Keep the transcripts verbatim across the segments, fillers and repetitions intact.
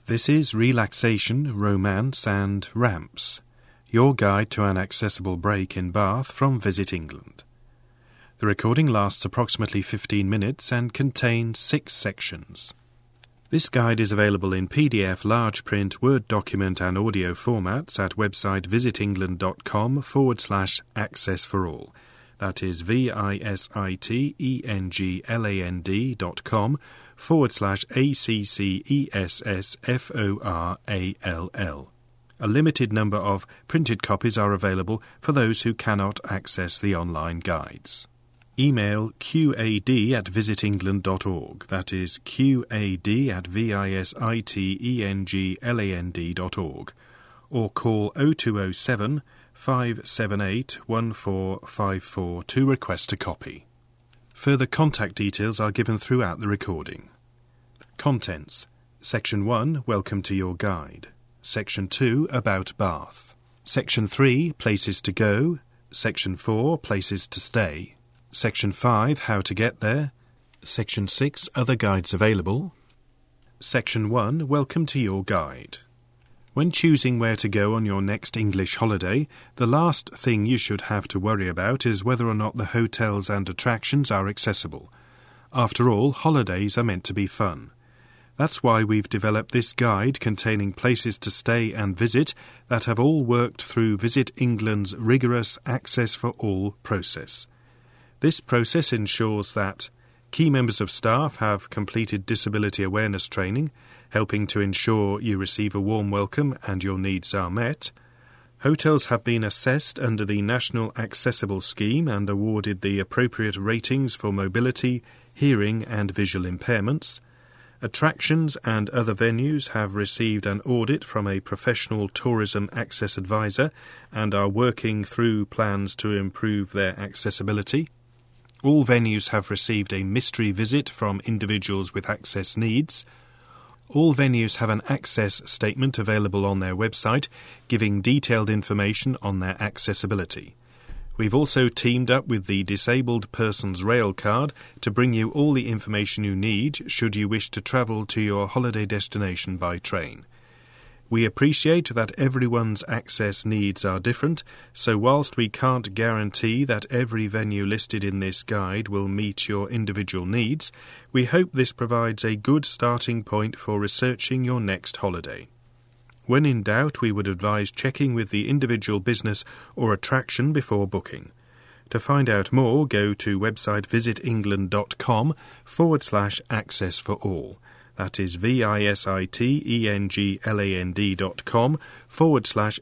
This is Relaxation, Romance and Ramps, your guide to an accessible break in Bath from Visit England. The recording lasts approximately fifteen minutes and contains six sections. This guide is available in P D F, large print, Word document and audio formats at website visitengland.com forward slash access for all. That is V-I-S-I-T-E-N-G-L-A-N-D dot com forward slash A-C-C-E-S-S-F-O-R-A-L-L. A limited number of printed copies are available for those who cannot access the online guides. Email qad at visitengland dot org. That is qad at V-I-S-I-T-E-N-G-L-A-N-D dot org. Or call oh two oh seven, five seven eight, one four five four to request a copy. Further contact details are given throughout the recording. Contents. Section one, Welcome to your guide. Section two, About Bath. Section three, Places to go. Section four, Places to stay. Section five, How to get there. Section six, Other guides available. Section one, Welcome to your guide. When choosing where to go on your next English holiday, the last thing you should have to worry about is whether or not the hotels and attractions are accessible. After all, holidays are meant to be fun. That's why we've developed this guide containing places to stay and visit that have all worked through Visit England's rigorous Access for All process. This process ensures that key members of staff have completed disability awareness training, helping to ensure you receive a warm welcome and your needs are met. Hotels have been assessed under the National Accessible Scheme and awarded the appropriate ratings for mobility, hearing and visual impairments. Attractions and other venues have received an audit from a professional tourism access advisor and are working through plans to improve their accessibility. All venues have received a mystery visit from individuals with access needs. All venues have an access statement available on their website, giving detailed information on their accessibility. We've also teamed up with the Disabled Persons Rail Card to bring you all the information you need should you wish to travel to your holiday destination by train. We appreciate that everyone's access needs are different, so whilst we can't guarantee that every venue listed in this guide will meet your individual needs, we hope this provides a good starting point for researching your next holiday. When in doubt, we would advise checking with the individual business or attraction before booking. To find out more, go to website visitengland.com forward slash access for all. That is V-I-S-I-T-E-N-G-L-A-N-D dot com forward slash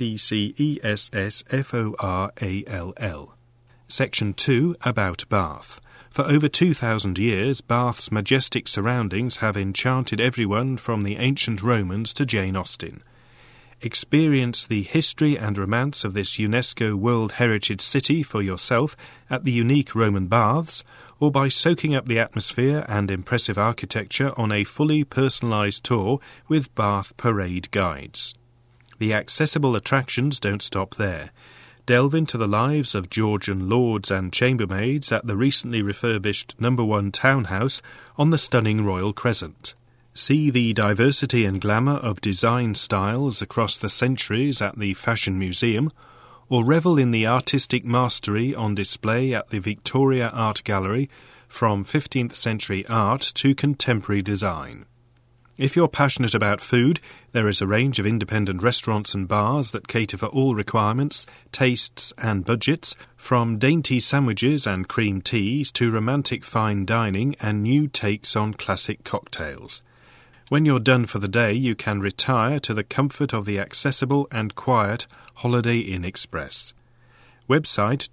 A-C-C-E-S-S-F-O-R-A-L-L. Section two, About Bath. For over two thousand years, Bath's majestic surroundings have enchanted everyone from the ancient Romans to Jane Austen. Experience the history and romance of this UNESCO World Heritage City for yourself at the unique Roman Baths, or by soaking up the atmosphere and impressive architecture on a fully personalised tour with Bath Parade guides. The accessible attractions don't stop there. Delve into the lives of Georgian lords and chambermaids at the recently refurbished number one townhouse on the stunning Royal Crescent. See the diversity and glamour of design styles across the centuries at the Fashion Museum, or revel in the artistic mastery on display at the Victoria Art Gallery from fifteenth century art to contemporary design. If you're passionate about food, there is a range of independent restaurants and bars that cater for all requirements, tastes and budgets, from dainty sandwiches and cream teas to romantic fine dining and new takes on classic cocktails. When you're done for the day, you can retire to the comfort of the accessible and quiet Holiday Inn Express. Website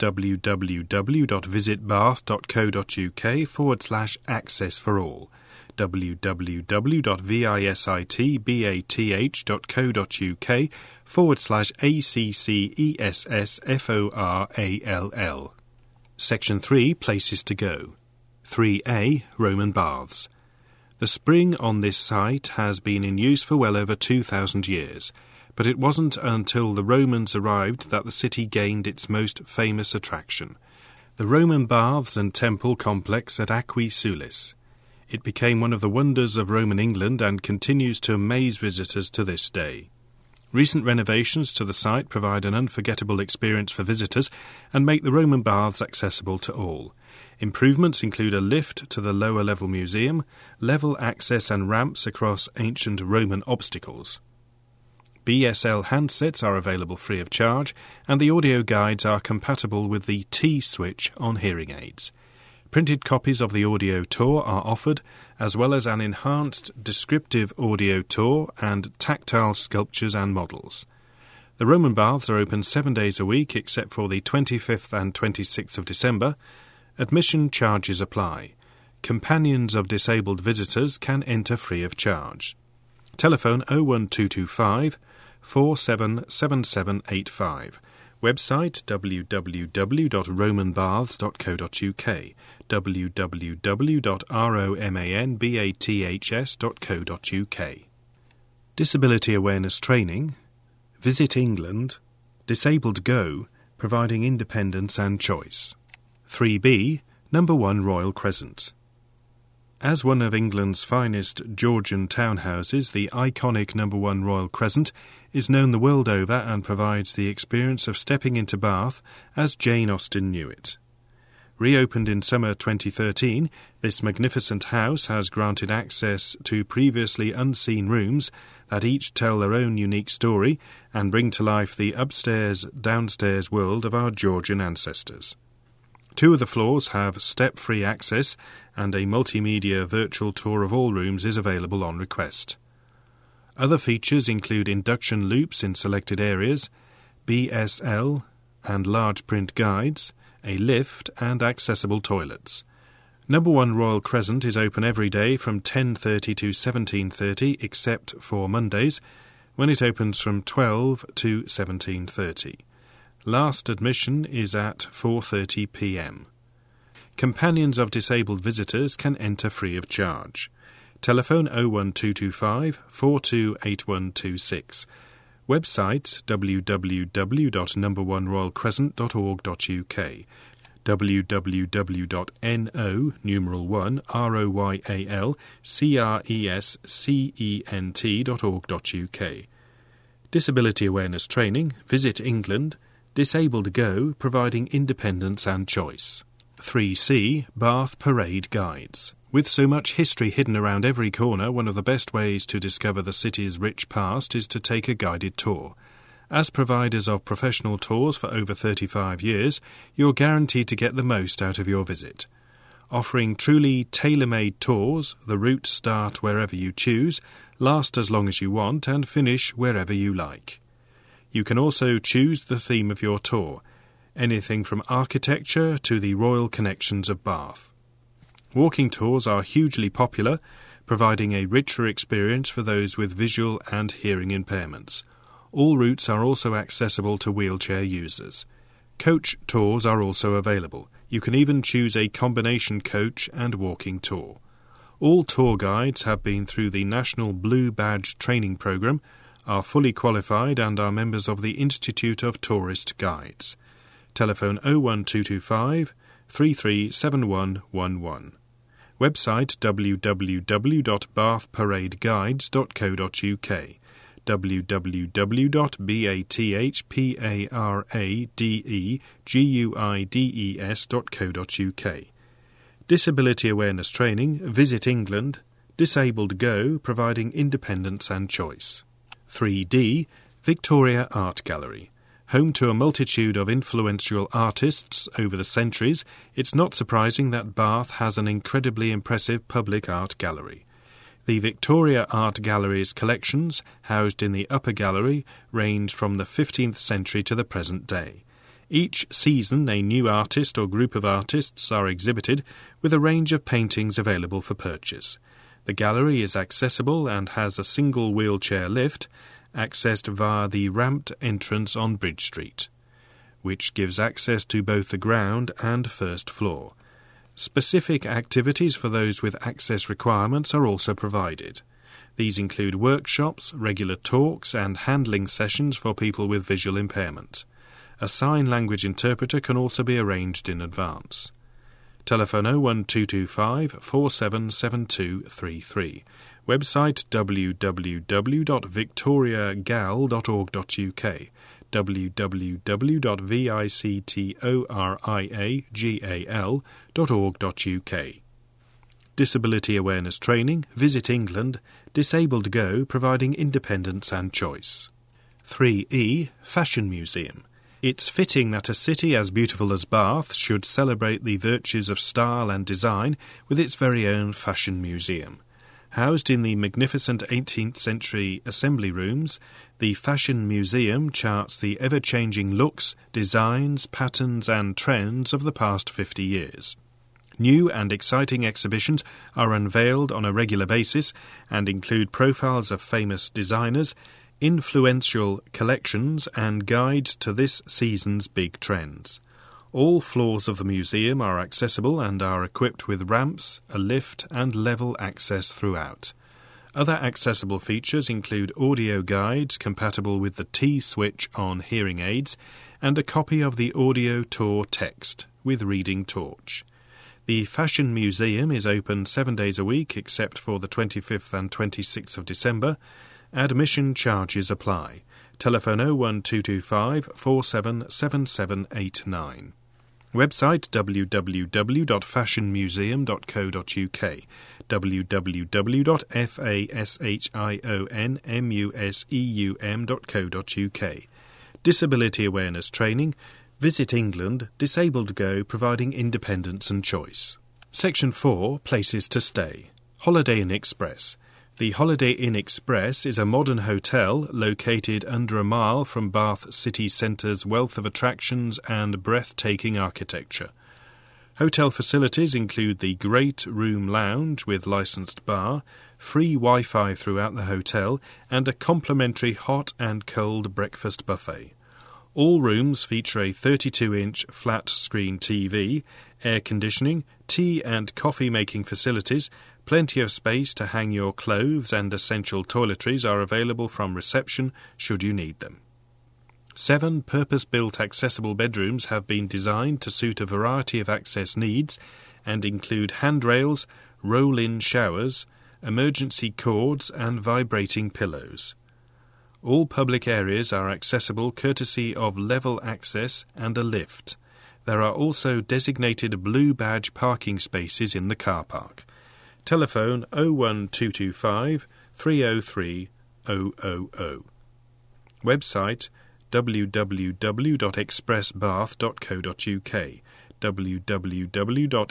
www.visitbath.co.uk forward slash access for all. www.visitbath.co.uk forward slash A-C-C-E-S-S-F-O-R-A-L-L. Section three, Places to go. three A, Roman Baths. The spring on this site has been in use for well over two thousand years, but it wasn't until the Romans arrived that the city gained its most famous attraction, the Roman Baths and Temple complex at Aquae Sulis. It became one of the wonders of Roman England and continues to amaze visitors to this day. Recent renovations to the site provide an unforgettable experience for visitors and make the Roman baths accessible to all. Improvements include a lift to the lower level museum, level access and ramps across ancient Roman obstacles. B S L handsets are available free of charge, and the audio guides are compatible with the T switch on hearing aids. Printed copies of the audio tour are offered, as well as an enhanced descriptive audio tour and tactile sculptures and models. The Roman baths are open seven days a week except for the twenty-fifth and twenty-sixth of December. Admission charges apply. Companions of disabled visitors can enter free of charge. Telephone oh one two two five, four seven seven seven eight five. Website w w w dot roman baths dot co dot u k, w w w dot roman baths dot co dot u k. Disability awareness training, Visit England, Disabled Go, providing independence and choice. three B, Number one Royal Crescent. As one of England's finest Georgian townhouses, the iconic Number one Royal Crescent is known the world over and provides the experience of stepping into Bath as Jane Austen knew it. Reopened in summer twenty thirteen, this magnificent house has granted access to previously unseen rooms that each tell their own unique story and bring to life the upstairs-downstairs world of our Georgian ancestors. Two of the floors have step-free access, and a multimedia virtual tour of all rooms is available on request. Other features include induction loops in selected areas, B S L and large print guides, a lift and accessible toilets. Number one Royal Crescent is open every day from ten thirty to seventeen thirty except for Mondays, when it opens from twelve to seventeen thirty. Last admission is at four thirty p m. Companions of disabled visitors can enter free of charge. Telephone oh one two two five, four two eight one two six. Website w w w dot number one royal crescent dot org dot u k, w w w dot no numeral one R O Y A L C R E S C E N T dot org dot u k. Disability awareness training, Visit England, Disabled Go, providing independence and choice. three C, Bath Parade Guides. With so much history hidden around every corner, one of the best ways to discover the city's rich past is to take a guided tour. As providers of professional tours for over thirty-five years, you're guaranteed to get the most out of your visit. Offering truly tailor-made tours, the routes start wherever you choose, last as long as you want, and finish wherever you like. You can also choose the theme of your tour, anything from architecture to the royal connections of Bath. Walking tours are hugely popular, providing a richer experience for those with visual and hearing impairments. All routes are also accessible to wheelchair users. Coach tours are also available. You can even choose a combination coach and walking tour. All tour guides have been through the National Blue Badge training program, are fully qualified and are members of the Institute of Tourist Guides. Telephone oh one two two five, three three seven one one one. Website w w w dot bath parade guides dot co dot u k, w w w dot bath parade guides dot co dot u k. Disability awareness training, Visit England, Disabled Go, providing independence and choice. three D, Victoria Art Gallery. Home to a multitude of influential artists over the centuries, it's not surprising that Bath has an incredibly impressive public art gallery. The Victoria Art Gallery's collections, housed in the upper gallery, range from the fifteenth century to the present day. Each season, a new artist or group of artists are exhibited, with a range of paintings available for purchase. The gallery is accessible and has a single wheelchair lift, accessed via the ramped entrance on Bridge Street, which gives access to both the ground and first floor. Specific activities for those with access requirements are also provided. These include workshops, regular talks, and handling sessions for people with visual impairment. A sign language interpreter can also be arranged in advance. Telephone oh one two two five four seven seven two three three. Website w w w dot victoria gal dot org dot u k, w w w dot victoriagal dot org dot u k. Disability Awareness Training, Visit England, Disabled Go, providing independence and choice. three E. Fashion Museum. It's fitting that a city as beautiful as Bath should celebrate the virtues of style and design with its very own fashion museum. Housed in the magnificent eighteenth century assembly rooms, the Fashion Museum charts the ever-changing looks, designs, patterns and trends of the past fifty years. New and exciting exhibitions are unveiled on a regular basis and include profiles of famous designers, influential collections and guides to this season's big trends. All floors of the museum are accessible and are equipped with ramps, a lift and level access throughout. Other accessible features include audio guides compatible with the T-switch on hearing aids and a copy of the audio tour text with reading torch. The Fashion Museum is open seven days a week except for the twenty-fifth and twenty-sixth of December. Admission charges apply. Telephone oh one two two five four seven seven seven eight nine. Website w w w dot fashion museum dot co dot u k, w w w dot fashion museum dot co dot u k. Disability Awareness Training, Visit England, Disabled Go, providing independence and choice. Section four. Places to stay. Holiday Inn Express. The Holiday Inn Express is a modern hotel located under a mile from Bath city centre's wealth of attractions and breathtaking architecture. Hotel facilities include the Great Room Lounge with licensed bar, free Wi-Fi throughout the hotel, and a complimentary hot and cold breakfast buffet. All rooms feature a thirty-two inch flat-screen T V, air conditioning, tea and coffee-making facilities. Plenty of space to hang your clothes and essential toiletries are available from reception should you need them. Seven purpose-built accessible bedrooms have been designed to suit a variety of access needs and include handrails, roll-in showers, emergency cords and vibrating pillows. All public areas are accessible courtesy of level access and a lift. There are also designated blue badge parking spaces in the car park. Telephone oh one two two five three oh three oh oh oh. Website w w w dot express bath dot co dot u k, w w w dot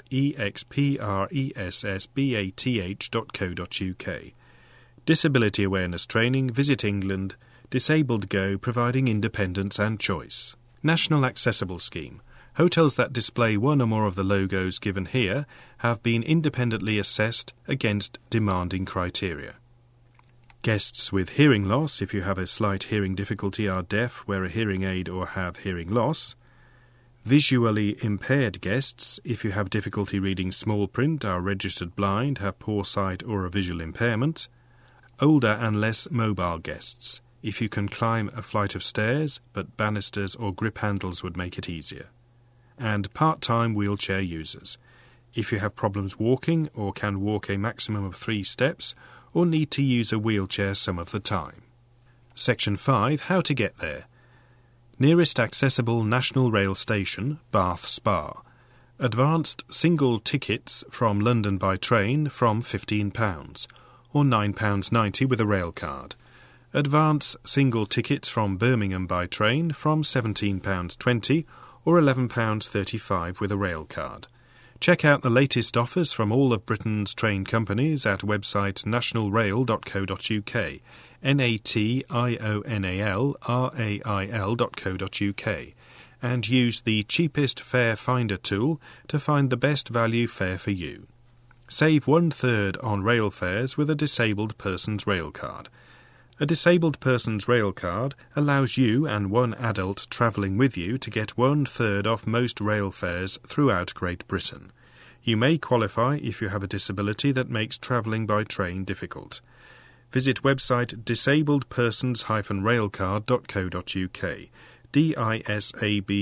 expressbath dot co dot u k. Disability Awareness Training, Visit England, Disabled Go, providing independence and choice. National Accessible Scheme. Hotels that display one or more of the logos given here have been independently assessed against demanding criteria. Guests with hearing loss, if you have a slight hearing difficulty, are deaf, wear a hearing aid or have hearing loss. Visually impaired guests, if you have difficulty reading small print, are registered blind, have poor sight or a visual impairment. Older and less mobile guests, if you can climb a flight of stairs, but banisters or grip handles would make it easier. And part-time wheelchair users, if you have problems walking or can walk a maximum of three steps or need to use a wheelchair some of the time. Section five. How to get there. Nearest accessible National Rail station, Bath Spa. Advanced single tickets from London by train from fifteen pounds, or nine pounds ninety with a rail card. Advance single tickets from Birmingham by train from seventeen pounds twenty, or eleven pounds thirty-five with a rail card. Check out the latest offers from all of Britain's train companies at website national rail dot co dot u k, N A T I O N A L R A I L dot co dot u k, and use the cheapest fare finder tool to find the best value fare for you. Save one-third on rail fares with a disabled person's rail card. A disabled person's rail card allows you and one adult travelling with you to get one-third off most rail fares throughout Great Britain. You may qualify if you have a disability that makes travelling by train difficult. Visit website disabled persons dash railcard dot co dot u k, D I S A B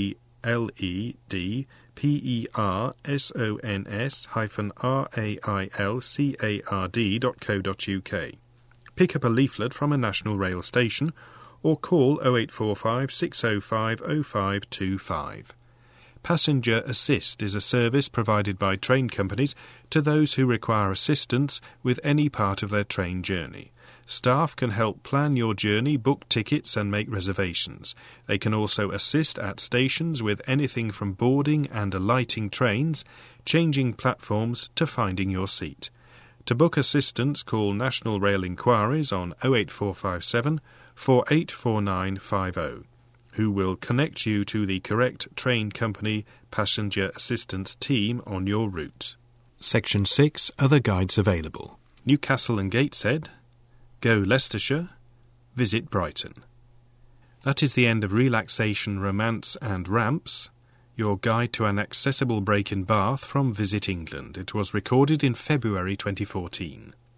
L E D P E R S O N S hyphen R A I L C A R D dot co dot U K. Pick up a leaflet from a National Rail station or call oh eight four five, six oh five, oh five two five. Passenger Assist is a service provided by train companies to those who require assistance with any part of their train journey. Staff can help plan your journey, book tickets and make reservations. They can also assist at stations with anything from boarding and alighting trains, changing platforms to finding your seat. To book assistance, call National Rail Inquiries on oh eight four five seven, four eight four nine five oh, who will connect you to the correct train company passenger assistance team on your route. Section six. Other guides available. Newcastle and Gateshead. Go Leicestershire, visit Brighton. That is the end of Relaxation, Romance and Ramps, your guide to an accessible break in Bath from Visit England. It was recorded in February twenty fourteen.